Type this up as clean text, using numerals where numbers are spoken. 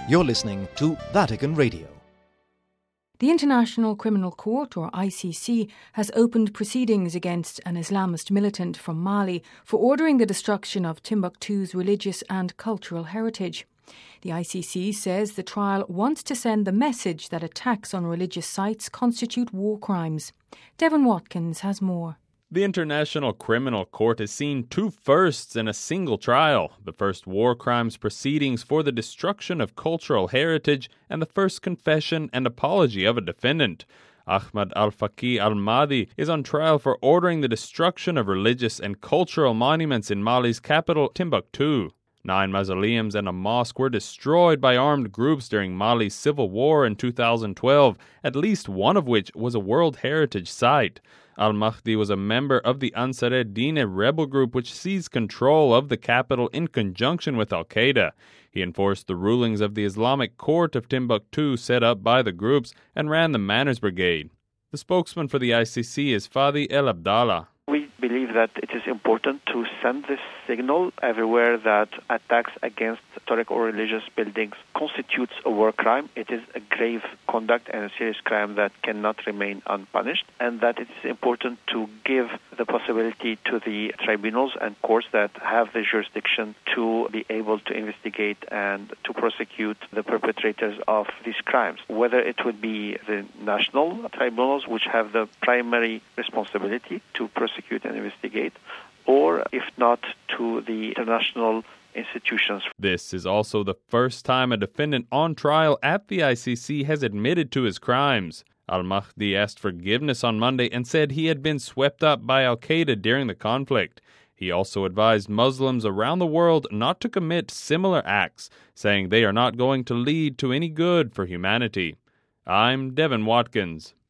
You're listening to Vatican Radio. The International Criminal Court, or ICC, has opened proceedings against an Islamist militant from Mali for ordering the destruction of Timbuktu's religious and cultural heritage. The ICC says the trial wants to send the message that attacks on religious sites constitute war crimes. Devon Watkins has more. The International Criminal Court has seen two firsts in a single trial: the first war crimes proceedings for the destruction of cultural heritage and the first confession and apology of a defendant. Ahmad Al-Faqih Al-Mahdi is on trial for ordering the destruction of religious and cultural monuments in Mali's capital, Timbuktu. 9 mausoleums and a mosque were destroyed by armed groups during Mali's civil war in 2012, at least one of which was a World Heritage Site. Al-Mahdi was a member of the Ansar ad-Din, a rebel group which seized control of the capital in conjunction with Al-Qaeda. He enforced the rulings of the Islamic Court of Timbuktu set up by the groups and ran the Manners Brigade. The spokesman for the ICC is Fadi El Abdallah. We believe that it is important to send this signal everywhere that attacks against historic or religious buildings constitutes a war crime. It is a grave conduct and a serious crime that cannot remain unpunished, and that it is important to give the possibility to the tribunals and courts that have the jurisdiction to be able to investigate and to prosecute the perpetrators of these crimes, whether it would be the national tribunals, which have the primary responsibility to prosecute and investigate, or if not, to the international institutions. This is also the first time a defendant on trial at the ICC has admitted to his crimes. Al-Mahdi asked forgiveness on Monday and said he had been swept up by Al-Qaeda during the conflict. He also advised Muslims around the world not to commit similar acts, saying they are not going to lead to any good for humanity. I'm Devon Watkins.